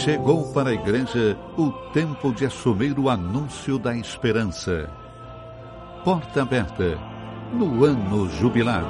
Chegou para a igreja o tempo de assumir o anúncio da esperança. Porta aberta no ano jubilar.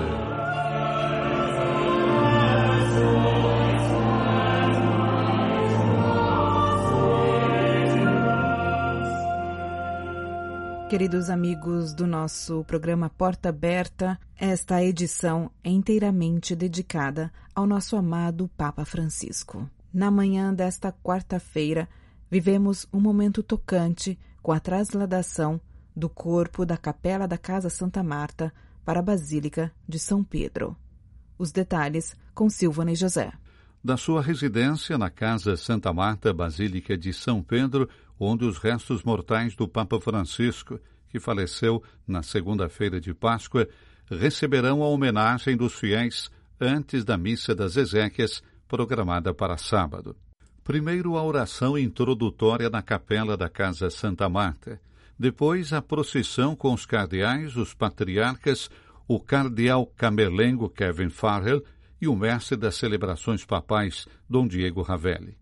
Queridos amigos do nosso programa Porta Aberta, esta edição é inteiramente dedicada ao nosso amado Papa Francisco. Na manhã desta quarta-feira, vivemos um momento tocante com a trasladação do corpo da Capela da Casa Santa Marta para a Basílica de São Pedro. Os detalhes com Silvana e José. Da sua residência na Casa Santa Marta, Basílica de São Pedro, onde os restos mortais do Papa Francisco, que faleceu na segunda-feira de Páscoa, receberão a homenagem dos fiéis antes da Missa das Exéquias, programada para sábado. Primeiro, a oração introdutória na capela da Casa Santa Marta. Depois, a procissão com os cardeais, os patriarcas, o cardeal camerlengo Kevin Farrell e o mestre das celebrações papais, Dom Diego Ravelli.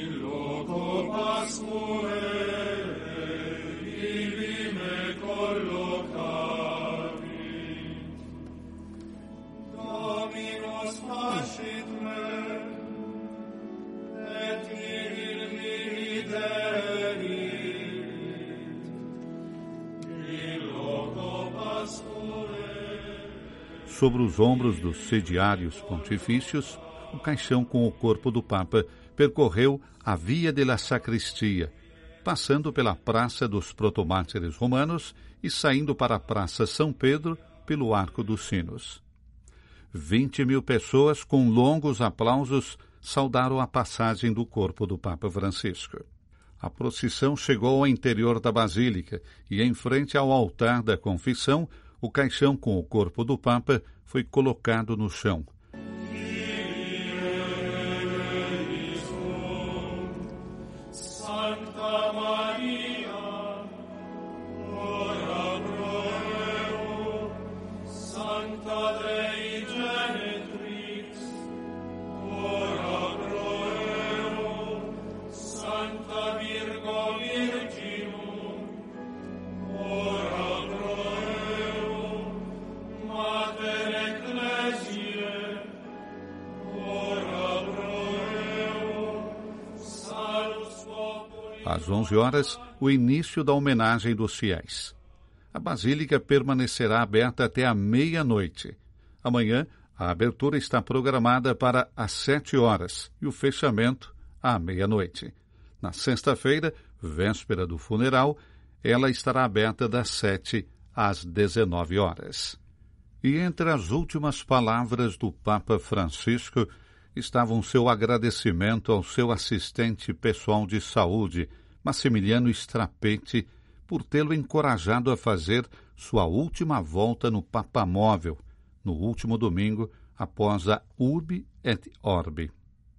Sobre os ombros dos sediários pontifícios, o caixão com o corpo do Papa percorreu a Via della Sacristia, passando pela Praça dos Protomártires Romanos e saindo para a Praça São Pedro pelo Arco dos Sinos. 20.000 pessoas com longos aplausos saudaram a passagem do corpo do Papa Francisco. A procissão chegou ao interior da Basílica e, em frente ao altar da confissão, o caixão com o corpo do Papa foi colocado no chão. Santa Maria, ora pro eo, Santa Dei Genitrix, ora pro eo, Santa Virgo Virginum, ora às 11 horas, o início da homenagem dos fiéis. A Basílica permanecerá aberta até a meia-noite. Amanhã, a abertura está programada para às 7 horas e o fechamento à meia-noite. Na sexta-feira, véspera do funeral, ela estará aberta das 7 às 19 horas. E entre as últimas palavras do Papa Francisco estavam seu agradecimento ao seu assistente pessoal de saúde, Massimiliano Strapete, por tê-lo encorajado a fazer sua última volta no Papamóvel, no último domingo, após a Urbi et Orbi.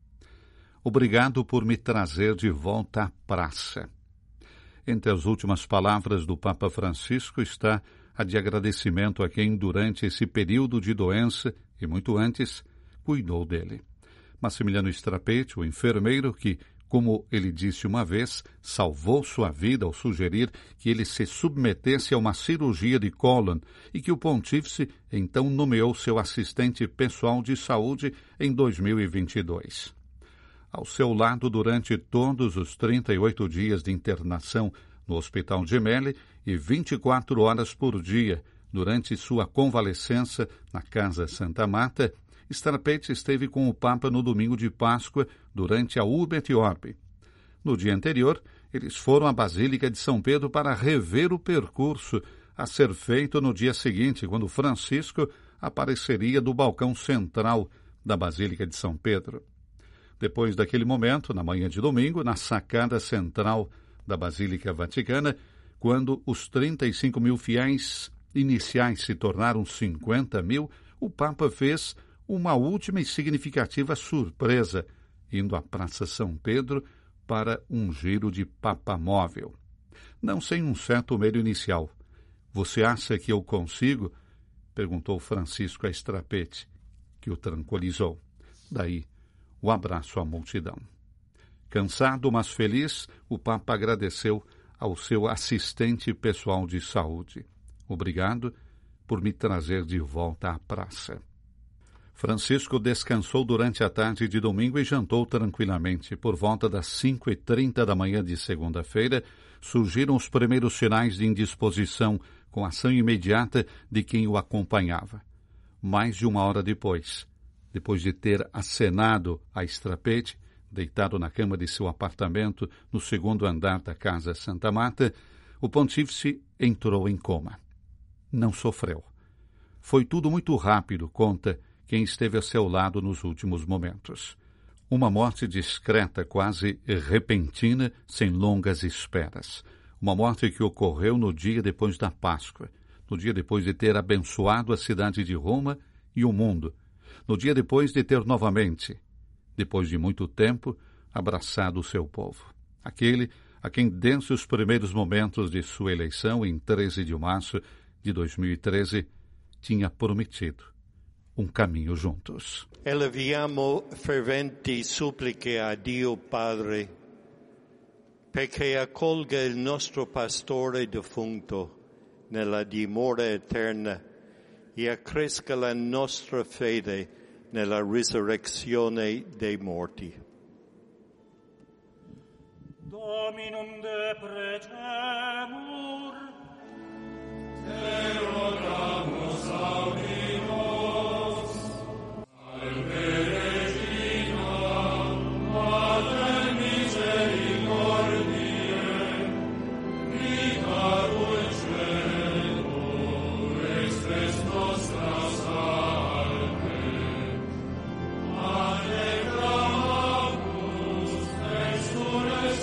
Obrigado por me trazer de volta à praça. Entre as últimas palavras do Papa Francisco está a de agradecimento a quem, durante esse período de doença, e muito antes, cuidou dele. Massimiliano Strapete, o enfermeiro que, como ele disse uma vez, salvou sua vida ao sugerir que ele se submetesse a uma cirurgia de cólon e que o pontífice então nomeou seu assistente pessoal de saúde em 2022. Ao seu lado durante todos os 38 dias de internação no Hospital Gemelli e 24 horas por dia durante sua convalescença na Casa Santa Marta, Strapete esteve com o Papa no domingo de Páscoa durante a Urbi et Orbi. No dia anterior, eles foram à Basílica de São Pedro para rever o percurso a ser feito no dia seguinte, quando Francisco apareceria do balcão central da Basílica de São Pedro. Depois daquele momento, na manhã de domingo, na sacada central da Basílica Vaticana, quando os 35.000 fiéis iniciais se tornaram 50.000, o Papa fez uma última e significativa surpresa, indo à Praça São Pedro para um giro de papamóvel. Não sem um certo medo inicial. Você acha que eu consigo? Perguntou Francisco a Strapete, que o tranquilizou. Daí, o abraço à multidão. Cansado, mas feliz, o Papa agradeceu ao seu assistente pessoal de saúde. Obrigado por me trazer de volta à praça. Francisco descansou durante a tarde de domingo e jantou tranquilamente. Por volta das 5h30 da manhã de segunda-feira, surgiram os primeiros sinais de indisposição, com ação imediata de quem o acompanhava. Mais de uma hora depois de ter acenado a estrapete, deitado na cama de seu apartamento no segundo andar da Casa Santa Marta, o pontífice entrou em coma. Não sofreu. Foi tudo muito rápido, conta quem esteve a seu lado nos últimos momentos. Uma morte discreta, quase repentina, sem longas esperas. Uma morte que ocorreu no dia depois da Páscoa, no dia depois de ter abençoado a cidade de Roma e o mundo, no dia depois de ter novamente, depois de muito tempo, abraçado o seu povo. Aquele a quem, desde os primeiros momentos de sua eleição, em 13 de março de 2013, tinha prometido um caminho juntos. Eleviamo ferventi suppliche a Dio Padre perché accolga il nostro pastore defunto nella dimora eterna e accresca la nostra fede nella risurrezione dei morti. Dominum de pregemur, te rogamus audimus, salve Regina, Mater misericordiae, vita dulcetur, extres nostra salve, adegramus exules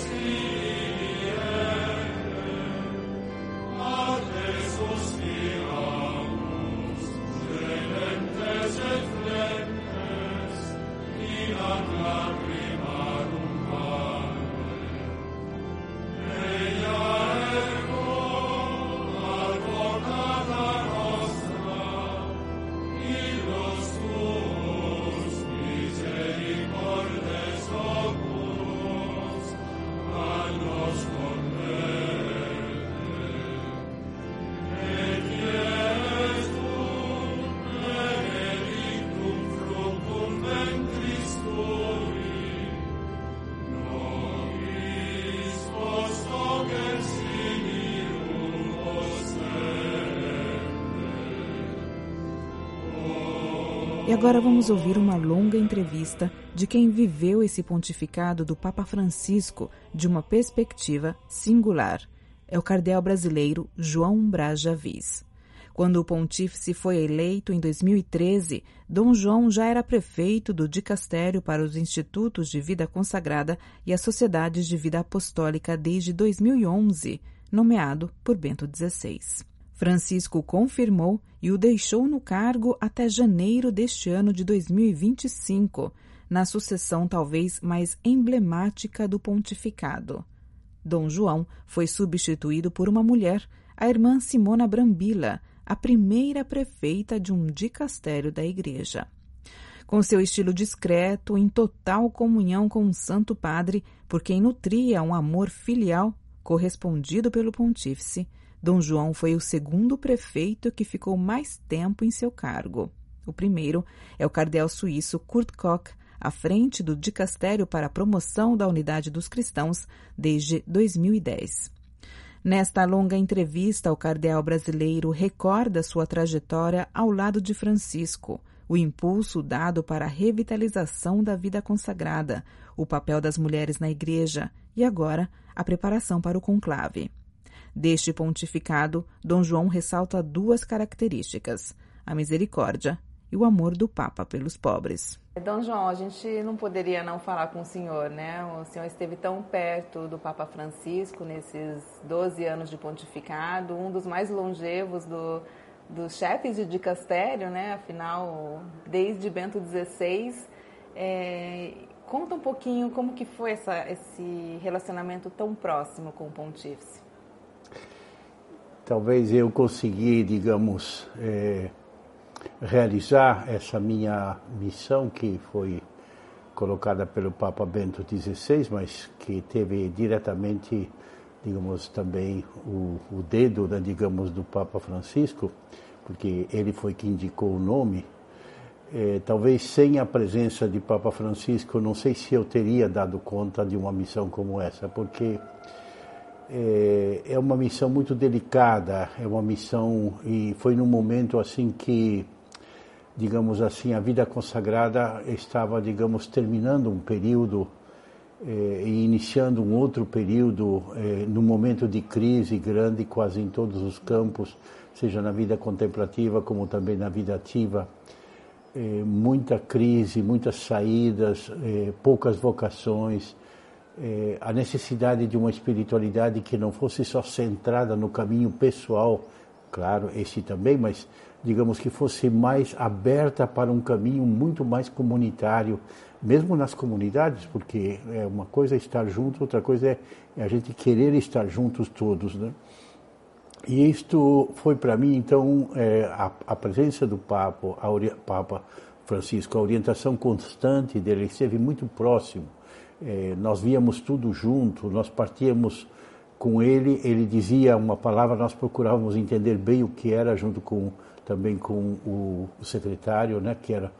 E agora vamos ouvir uma longa entrevista de quem viveu esse pontificado do Papa Francisco de uma perspectiva singular. É o cardeal brasileiro João Braja Viz. Quando o pontífice foi eleito em 2013, Dom João já era prefeito do Dicastério para os Institutos de Vida Consagrada e as Sociedades de Vida Apostólica desde 2011, nomeado por Bento XVI. Francisco confirmou e o deixou no cargo até janeiro deste ano de 2025, na sucessão talvez mais emblemática do pontificado. Dom João foi substituído por uma mulher, a irmã Simona Brambilla, a primeira prefeita de um dicastério da Igreja. Com seu estilo discreto, em total comunhão com o Santo Padre, por quem nutria um amor filial correspondido pelo pontífice, Dom João foi o segundo prefeito que ficou mais tempo em seu cargo. O primeiro é o cardeal suíço Kurt Koch, à frente do Dicastério para a Promoção da Unidade dos Cristãos desde 2010. Nesta longa entrevista, o cardeal brasileiro recorda sua trajetória ao lado de Francisco, o impulso dado para a revitalização da vida consagrada, o papel das mulheres na Igreja e, agora, a preparação para o conclave. Deste pontificado, Dom João ressalta duas características: a misericórdia e o amor do Papa pelos pobres. Dom João, a gente não poderia não falar com o senhor, né? O senhor esteve tão perto do Papa Francisco nesses 12 anos de pontificado, um dos mais longevos dos chefes de dicastério, né? Afinal, desde Bento XVI. Conta um pouquinho como que foi esse relacionamento tão próximo com o pontífice. Talvez eu consegui, digamos, realizar essa minha missão, que foi colocada pelo Papa Bento XVI, mas que teve diretamente, digamos, também o dedo, né, digamos, do Papa Francisco, porque ele foi que indicou o nome. Talvez sem a presença de Papa Francisco, não sei se eu teria dado conta de uma missão como essa, porque é uma missão muito delicada, é uma missão, e foi num momento assim que, digamos assim, a vida consagrada estava, digamos, terminando um período e iniciando um outro período, num momento de crise grande quase em todos os campos, seja na vida contemplativa como também na vida ativa. Muita crise, muitas saídas, poucas vocações, a necessidade de uma espiritualidade que não fosse só centrada no caminho pessoal, claro, esse também, mas digamos que fosse mais aberta para um caminho muito mais comunitário, mesmo nas comunidades, porque uma coisa é estar junto, outra coisa é a gente querer estar juntos todos, né? E isto foi para mim, então, a presença do Papa Francisco, a orientação constante dele, ele esteve muito próximo. Nós víamos tudo junto, nós partíamos com ele, ele dizia uma palavra, nós procurávamos entender bem o que era, junto também com o secretário, né, que era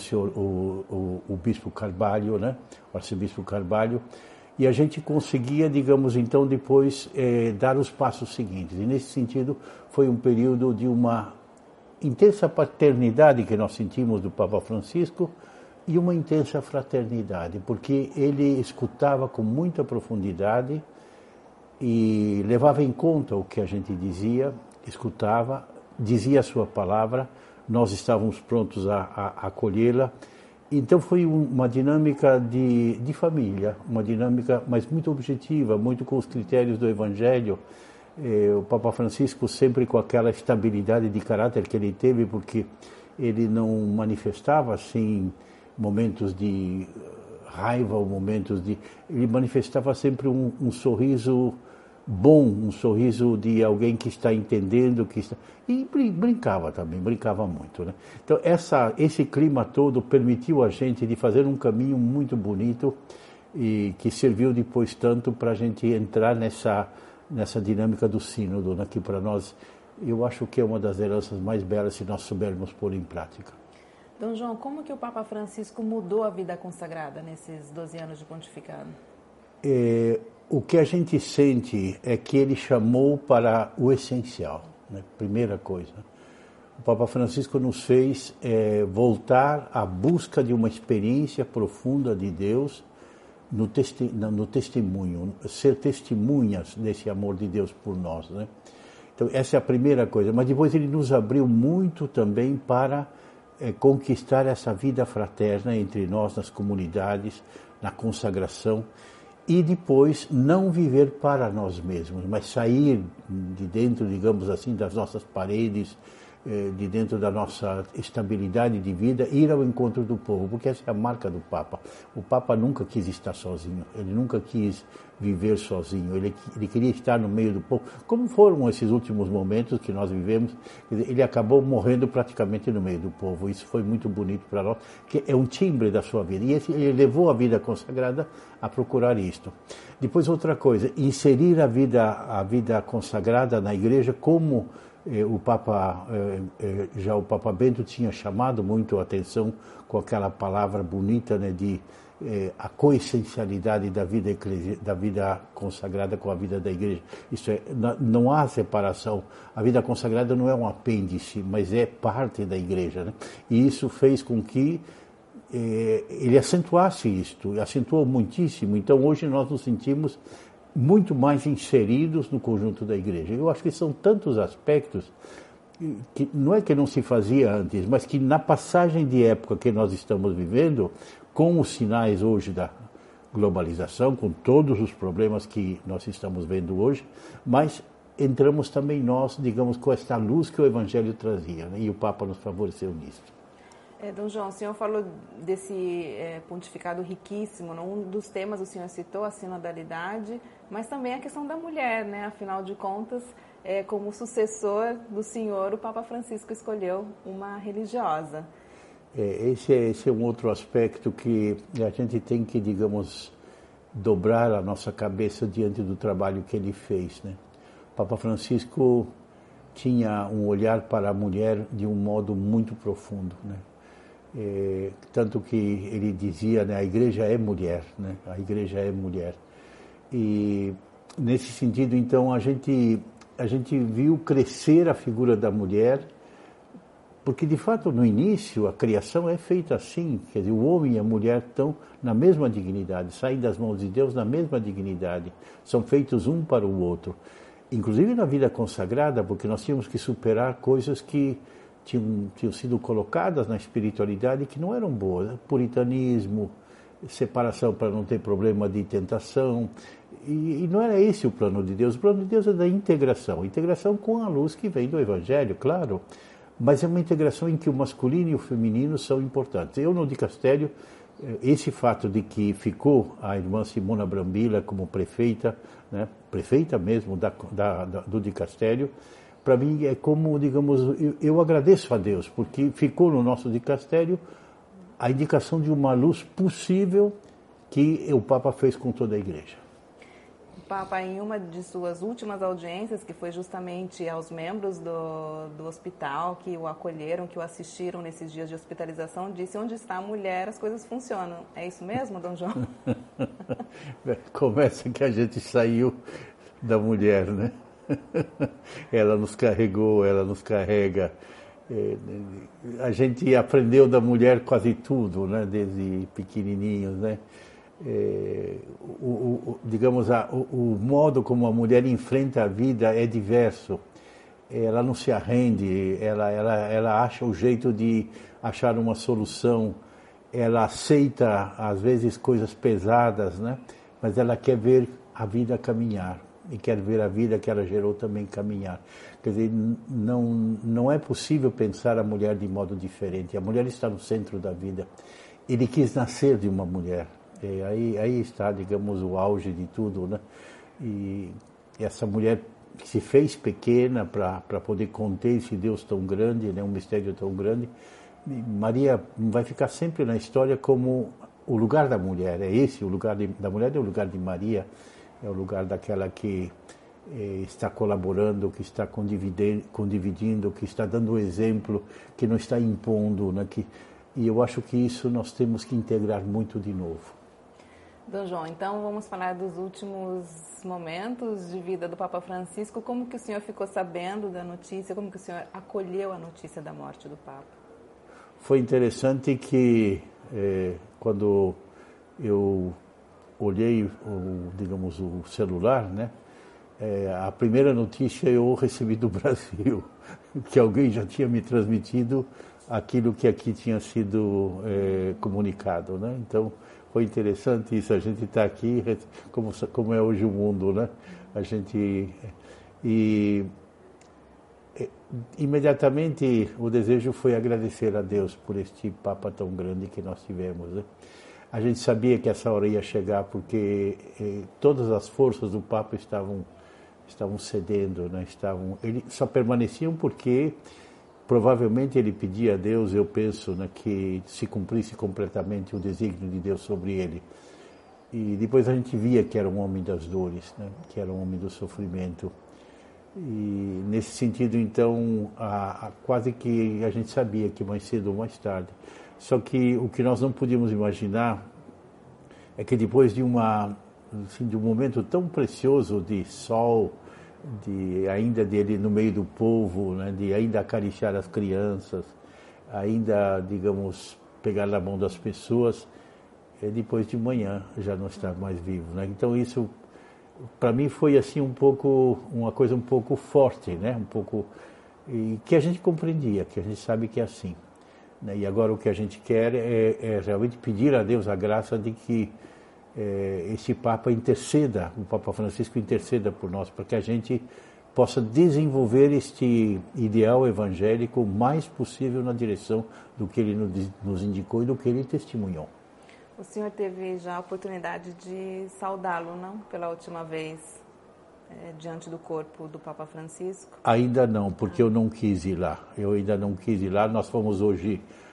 o Bispo Carvalho, né, o Arcebispo Carvalho. E a gente conseguia, digamos, então, depois dar os passos seguintes. E, nesse sentido, foi um período de uma intensa paternidade que nós sentimos do Papa Francisco e uma intensa fraternidade, porque ele escutava com muita profundidade e levava em conta o que a gente dizia, escutava, dizia a sua palavra, nós estávamos prontos a acolhê-la. Então foi uma dinâmica de família, uma dinâmica, mas muito objetiva, muito com os critérios do Evangelho. O Papa Francisco sempre com aquela estabilidade de caráter que ele teve, porque ele não manifestava assim momentos de raiva ou momentos de... Ele manifestava sempre um sorriso bom, um sorriso de alguém que está entendendo, e brincava também, brincava muito, né? Então esse clima todo permitiu a gente de fazer um caminho muito bonito e que serviu depois tanto para a gente entrar nessa dinâmica do sínodo, né? Que para nós, eu acho que é uma das heranças mais belas se nós soubermos pôr em prática. Dom João, como que o Papa Francisco mudou a vida consagrada nesses 12 anos de pontificado? O que a gente sente é que ele chamou para o essencial, né? Primeira coisa. O Papa Francisco nos fez voltar à busca de uma experiência profunda de Deus no testemunho, ser testemunhas desse amor de Deus por nós, né? Então, essa é a primeira coisa. Mas depois ele nos abriu muito também para conquistar essa vida fraterna entre nós, nas comunidades, na consagração. E depois não viver para nós mesmos, mas sair de dentro, digamos assim, das nossas paredes, de dentro da nossa estabilidade de vida, ir ao encontro do povo, porque essa é a marca do Papa. O Papa nunca quis estar sozinho, ele nunca quis viver sozinho, ele queria estar no meio do povo. Como foram esses últimos momentos que nós vivemos, ele acabou morrendo praticamente no meio do povo. Isso foi muito bonito para nós, que é um timbre da sua vida. E ele levou a vida consagrada a procurar isto. Depois, outra coisa, inserir a vida consagrada na igreja, como o Papa Bento tinha chamado muito a atenção com aquela palavra bonita, né, de a coessencialidade da vida consagrada com a vida da igreja. Isso é, não há separação. A vida consagrada não é um apêndice, mas é parte da igreja, né? E isso fez com que ele acentuasse isto, acentuou muitíssimo. Então hoje nós nos sentimos muito mais inseridos no conjunto da igreja. Eu acho que são tantos aspectos que não é que não se fazia antes, mas que na passagem de época que nós estamos vivendo, com os sinais hoje da globalização, com todos os problemas que nós estamos vendo hoje, mas entramos também nós, digamos, com esta luz que o Evangelho trazia, né? E o Papa nos favoreceu nisso. Dom João, o senhor falou desse pontificado riquíssimo, né? Um dos temas o senhor citou a sinodalidade, mas também a questão da mulher, né? Afinal de contas, como sucessor do senhor, o Papa Francisco escolheu uma religiosa. Esse é um outro aspecto que a gente tem que, digamos, dobrar a nossa cabeça diante do trabalho que ele fez, né? O Papa Francisco tinha um olhar para a mulher de um modo muito profundo, né? Tanto que ele dizia, né, a igreja é mulher, né? A igreja é mulher. E nesse sentido, então, a gente viu crescer a figura da mulher, porque de fato no início a criação é feita assim, quer dizer, o homem e a mulher estão na mesma dignidade, saem das mãos de Deus na mesma dignidade, são feitos um para o outro. Inclusive na vida consagrada, porque nós tínhamos que superar coisas que tinham sido colocadas na espiritualidade que não eram boas, puritanismo, separação para não ter problema de tentação, e não era esse o plano de Deus. O plano de Deus é da integração com a luz que vem do Evangelho, claro, mas é uma integração em que o masculino e o feminino são importantes. Eu no dicastério, esse fato de que ficou a irmã Simona Brambilla como prefeita, né, prefeita mesmo do dicastério, para mim é como, digamos, eu agradeço a Deus, porque ficou no nosso dicastério a indicação de uma luz possível que o Papa fez com toda a Igreja. O Papa, em uma de suas últimas audiências, que foi justamente aos membros do hospital que o acolheram, que o assistiram nesses dias de hospitalização, disse: onde está a mulher, as coisas funcionam. É isso mesmo, Dom João? Começa que a gente saiu da mulher, né? Ela nos carregou, ela nos carrega. A gente aprendeu da mulher quase tudo, né? Desde pequenininhos, né? Digamos, o modo como a mulher enfrenta a vida é diverso. Ela não se arrende, ela acha o jeito de achar uma solução, ela aceita às vezes coisas pesadas, né? Mas ela quer ver a vida caminhar e quer ver a vida que ela gerou também caminhar. Quer dizer, não é possível pensar a mulher de modo diferente. A mulher está no centro da vida. Ele quis nascer de uma mulher. Aí está, digamos, o auge de tudo, né? E essa mulher que se fez pequena para poder conter esse Deus tão grande, né? Um mistério tão grande. E Maria vai ficar sempre na história como o lugar da mulher. É esse, o lugar da mulher é o lugar de Maria, é o lugar daquela que está colaborando, que está condividindo, que está dando o exemplo, que não está impondo, né? E eu acho que isso nós temos que integrar muito de novo. Dom João, então vamos falar dos últimos momentos de vida do Papa Francisco. Como que o senhor ficou sabendo da notícia? Como que o senhor acolheu a notícia da morte do Papa? Foi interessante que quando eu olhei, digamos, o celular, né? A primeira notícia eu recebi do Brasil, que alguém já tinha me transmitido aquilo que aqui tinha sido comunicado, né? Então foi interessante isso, a gente está aqui como é hoje o mundo, né? A gente imediatamente o desejo foi agradecer a Deus por este Papa tão grande que nós tivemos, né? A gente sabia que essa hora ia chegar porque todas as forças do Papa estavam cedendo, né? Eles só permaneciam porque provavelmente ele pedia a Deus, eu penso, né, que se cumprisse completamente o desígnio de Deus sobre ele. E depois a gente via que era um homem das dores, né, que era um homem do sofrimento. E nesse sentido, então, quase que a gente sabia que mais cedo ou mais tarde. Só que o que nós não podíamos imaginar é que depois de um momento tão precioso de sol, ainda dele no meio do povo, né, de ainda acariciar as crianças, ainda, digamos, pegar na mão das pessoas, depois de manhã já não estar mais vivo, né? Então isso, para mim, foi assim uma coisa um pouco forte, né? Um pouco, e que a gente compreendia, que a gente sabe que é assim, né? E agora o que a gente quer é realmente pedir a Deus a graça de que esse Papa interceda, o Papa Francisco interceda por nós, para que a gente possa desenvolver este ideal evangélico o mais possível na direção do que ele nos indicou e do que ele testemunhou. O senhor teve já a oportunidade de saudá-lo, não? Pela última vez, diante do corpo do Papa Francisco? Ainda não, porque eu não quis ir lá. Eu ainda não quis ir lá. Nós fomos hoje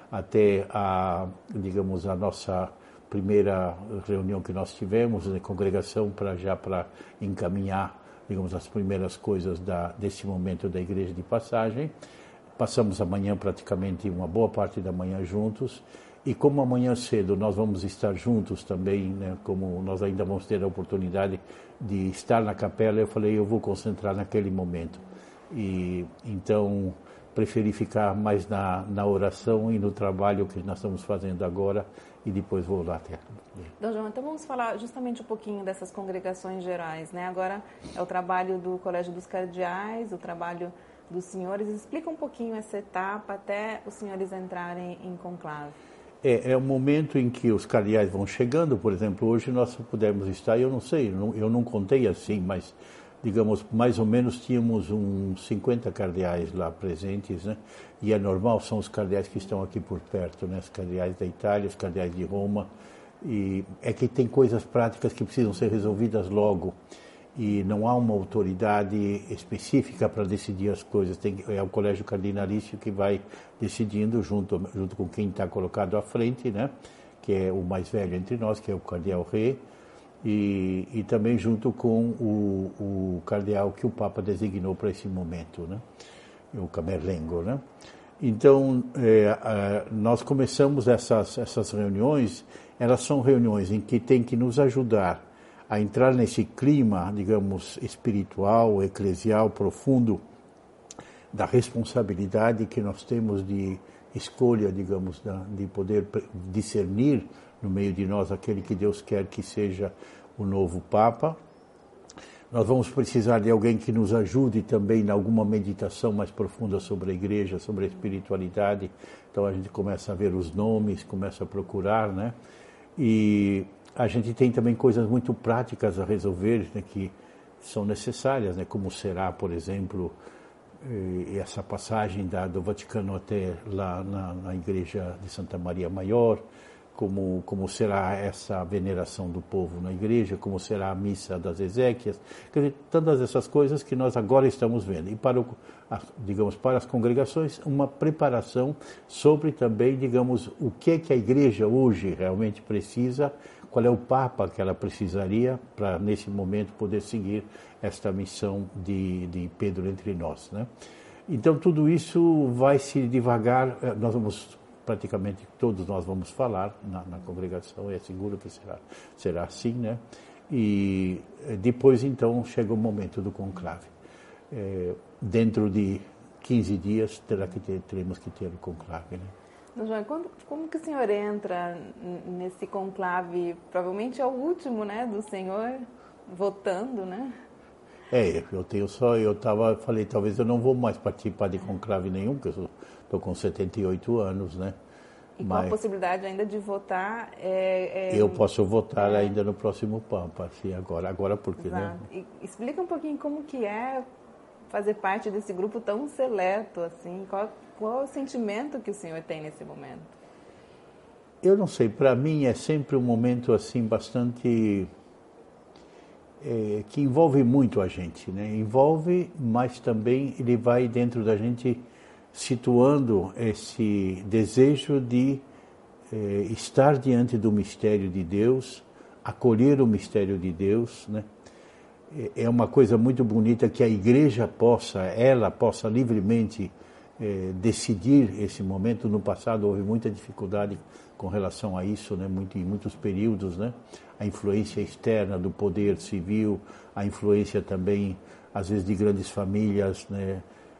até a nossa primeira reunião que nós tivemos na congregação para encaminhar, as primeiras coisas desse momento da igreja de passagem. Passamos a manhã, praticamente uma boa parte da manhã juntos, e como amanhã cedo nós vamos estar juntos também, né, como nós ainda vamos ter a oportunidade de estar na capela, eu falei, eu vou concentrar naquele momento. E então preferi ficar mais na oração e no trabalho que nós estamos fazendo agora, e depois vou lá até. Dom João, então vamos falar justamente um pouquinho dessas congregações gerais, né? Agora é o trabalho do Colégio dos Cardeais, o trabalho dos senhores. Explica um pouquinho essa etapa até os senhores entrarem em conclave. É o momento em que os cardeais vão chegando. Por exemplo, hoje nós pudemos estar, eu não sei, eu não contei assim, mas mais ou menos tínhamos uns 50 cardeais lá presentes, né? E é normal, são os cardeais que estão aqui por perto, né? Os cardeais da Itália, os cardeais de Roma. E é que tem coisas práticas que precisam ser resolvidas logo. E não há uma autoridade específica para decidir as coisas. É o colégio cardinalício que vai decidindo junto com quem está colocado à frente, né? Que é o mais velho entre nós, que é o cardeal Rei, e também junto com o cardeal que o Papa designou para esse momento, né? O Camerlengo, né? Então, nós começamos essas reuniões. Elas são reuniões em que tem que nos ajudar a entrar nesse clima, espiritual, eclesial, profundo, da responsabilidade que nós temos de escolha, de poder discernir no meio de nós aquele que Deus quer que seja o novo Papa. Nós vamos precisar de alguém que nos ajude também em alguma meditação mais profunda sobre a igreja, sobre a espiritualidade. Então a gente começa a ver os nomes, começa a procurar, né? E a gente tem também coisas muito práticas a resolver, né, que são necessárias, né, como será, por exemplo, essa passagem do Vaticano até lá na igreja de Santa Maria Maior, como será essa veneração do povo na igreja, como será a missa das Exéquias, quer dizer, todas essas coisas que nós agora estamos vendo. E para as congregações, uma preparação sobre também, o que a igreja hoje realmente precisa, qual é o Papa que ela precisaria para, nesse momento, poder seguir esta missão de Pedro entre nós, né? Então, tudo isso vai se devagar, praticamente todos nós vamos falar na congregação, é seguro que será assim, né? E depois, então, chega o momento do conclave. Dentro de 15 dias, teremos que ter o conclave, né? João, como que o senhor entra nesse conclave? Provavelmente é o último, né, do senhor votando, né? Falei, talvez eu não vou mais participar de conclave nenhum, porque eu estou com 78 anos, né? E com a possibilidade ainda de votar? Eu posso votar ainda no próximo Papa, assim, agora porque, exato, né? E explica um pouquinho como que é fazer parte desse grupo tão seleto, assim, qual é o sentimento que o senhor tem nesse momento? Eu não sei, para mim é sempre um momento assim bastante que envolve muito a gente, né? Envolve, mas também ele vai dentro da gente situando esse desejo de estar diante do mistério de Deus, acolher o mistério de Deus, né? É uma coisa muito bonita que a igreja possa livremente decidir esse momento. No passado houve muita dificuldade com relação a isso, né? Em muitos períodos, né? A influência externa do poder civil, a influência também, às vezes, de grandes famílias, né?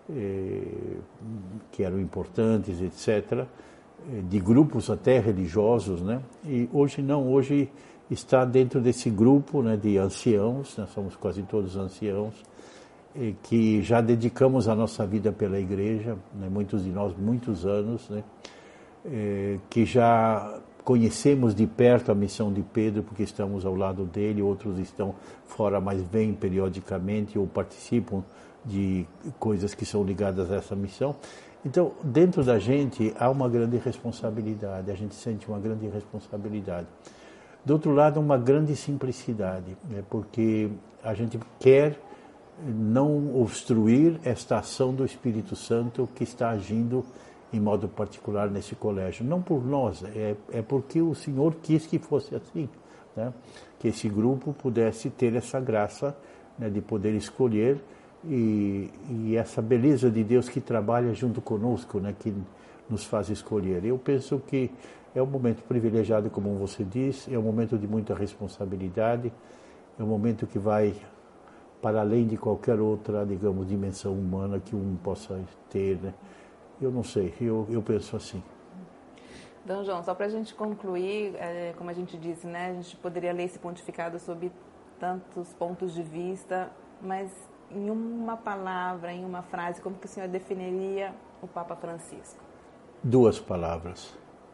Que eram importantes, etc., de grupos até religiosos, né? E hoje não, hoje está dentro desse grupo, né, de anciãos, nós somos quase todos anciãos, que já dedicamos a nossa vida pela igreja, né, muitos de nós, muitos anos, né, que já conhecemos de perto a missão de Pedro, porque estamos ao lado dele, outros estão fora, mas vêm periodicamente ou participam de coisas que são ligadas a essa missão. Então, dentro da gente há uma grande responsabilidade, a gente sente uma grande responsabilidade. Do outro lado, uma grande simplicidade, né, porque a gente quer não obstruir esta ação do Espírito Santo que está agindo em modo particular nesse colégio. Não por nós, é porque o Senhor quis que fosse assim, né? Que esse grupo pudesse ter essa graça, né, de poder escolher e essa beleza de Deus que trabalha junto conosco, né, que nos faz escolher. Eu penso que é um momento privilegiado, como você diz, é um momento de muita responsabilidade, é um momento que vai para além de qualquer outra, digamos, dimensão humana que um possa ter, né? Eu não sei, eu penso assim. Dom João, só para a gente concluir, como a gente disse, né, a gente poderia ler esse pontificado sob tantos pontos de vista, mas em uma palavra, em uma frase, como que o senhor definiria o Papa Francisco? 2 palavras.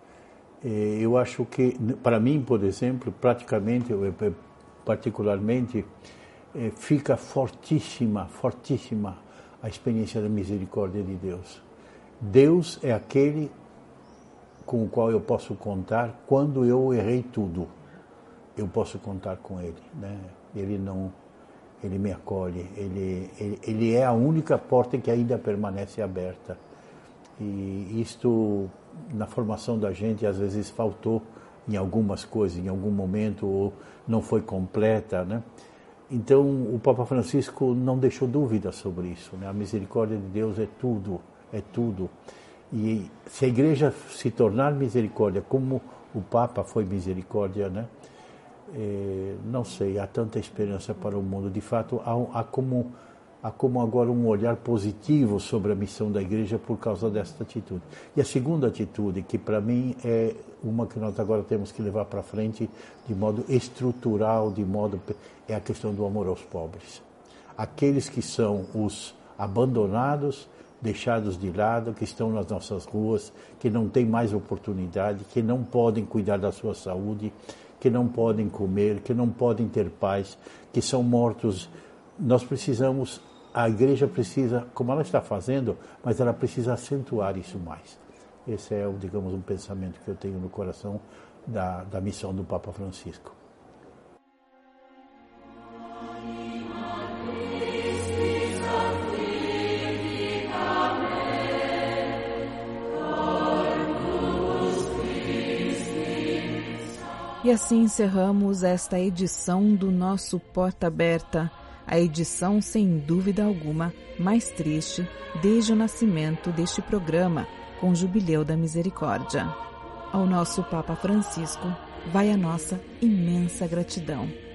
Eu acho que, para mim, por exemplo, particularmente, fica fortíssima a experiência da misericórdia de Deus. Deus é aquele com o qual eu posso contar quando eu errei tudo. Eu posso contar com Ele, né? Ele me acolhe, ele é a única porta que ainda permanece aberta. E isto, na formação da gente, às vezes faltou em algumas coisas, em algum momento, ou não foi completa, né? Então, o Papa Francisco não deixou dúvida sobre isso, né? A misericórdia de Deus é tudo, é tudo. E se a Igreja se tornar misericórdia, como o Papa foi misericórdia, né? Não sei, há tanta esperança para o mundo. De fato, há como agora um olhar positivo sobre a missão da Igreja por causa desta atitude. E a segunda atitude, que para mim é uma que nós agora temos que levar para frente de modo estrutural, é a questão do amor aos pobres. Aqueles que são os abandonados, deixados de lado, que estão nas nossas ruas, que não têm mais oportunidade, que não podem cuidar da sua saúde, que não podem comer, que não podem ter paz, que são mortos. Nós precisamos, a Igreja precisa, como ela está fazendo, mas ela precisa acentuar isso mais. Esse é, digamos, um pensamento que eu tenho no coração da missão do Papa Francisco. E assim encerramos esta edição do nosso Porta Aberta, a edição, sem dúvida alguma, mais triste desde o nascimento deste programa, com o Jubileu da Misericórdia. Ao nosso Papa Francisco vai a nossa imensa gratidão.